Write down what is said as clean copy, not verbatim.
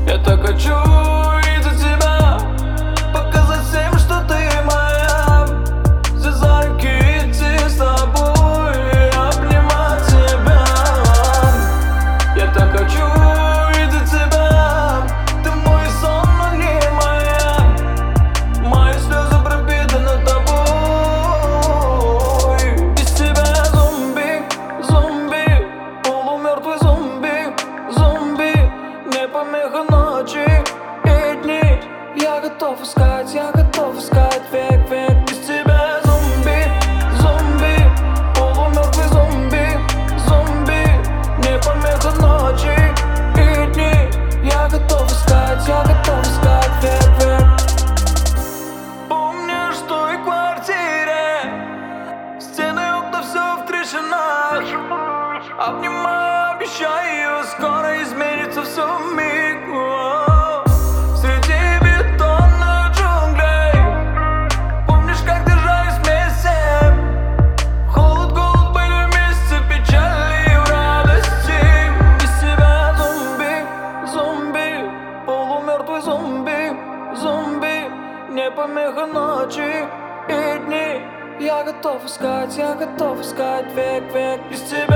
Я так хочу видеть тебя, показать всем, что ты моя. Все за руки идти с тобой и обнимать тебя. Я так хочу видеть тебя, ты мой сон, но не моя. Мои слезы пропитаны тобой. Без тебя я зомби, зомби, полумертвый зомби, зомби. Не помеха ночи и дни. Я готов искать век, век. Без тебя я зомби, зомби, полумертвый зомби, зомби. Не помеха ночи и дни. Я готов искать век, век. Помнишь в той квартире, стены, окна, все в трещинах. Обнимаю, обещаю, скоро изменится все вмиг. Среди бетонных джунглей. Помнишь, как держались вместе? Холод, голод, были вместе, в печали и в радости. Без тебя я зомби, зомби, полумертвый зомби, зомби. Не помеха ночи и дни. Я готов искать век, век. Без тебя